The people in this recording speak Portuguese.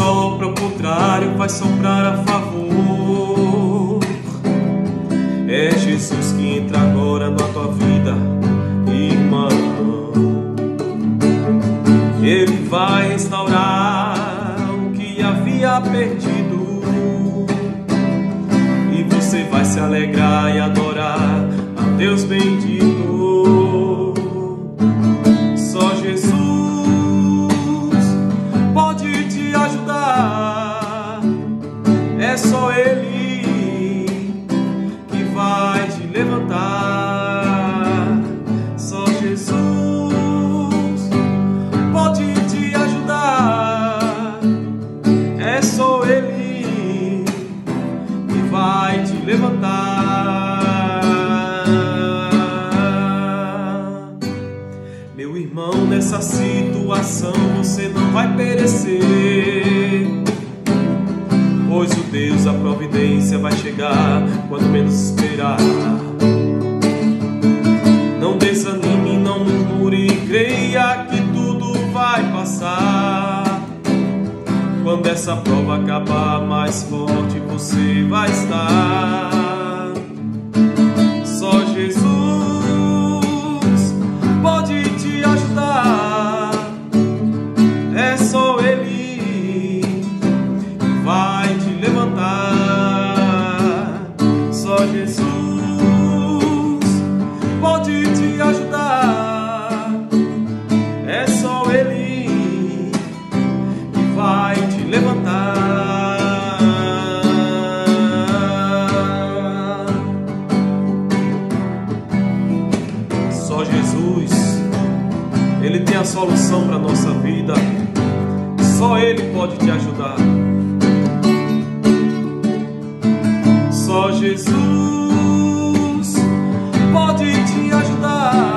sopra ao contrário, vai soprar a favor. É Jesus que entra agora na tua vida, irmão. Ele vai restaurar o que havia perdido, e você vai se alegrar e adorar a Deus bendito. Só Jesus pode te ajudar, é só Ele que vai te levantar. Só Jesus pode te ajudar, é só Ele que vai te levantar. Meu irmão, nessa situação você não vai perecer, pois o Deus da providência vai chegar quando menos esperar. Não desanime, não murmure, creia que tudo vai passar. Quando essa prova acabar, mais forte você vai estar. Só Jesus pode te ajudar, é só Ele que vai te levantar. Só Jesus pode te ajudar, é só Ele que vai te levantar. Só Jesus, Ele tem a solução para a nossa vida, só Ele pode te ajudar. Só Jesus pode te ajudar,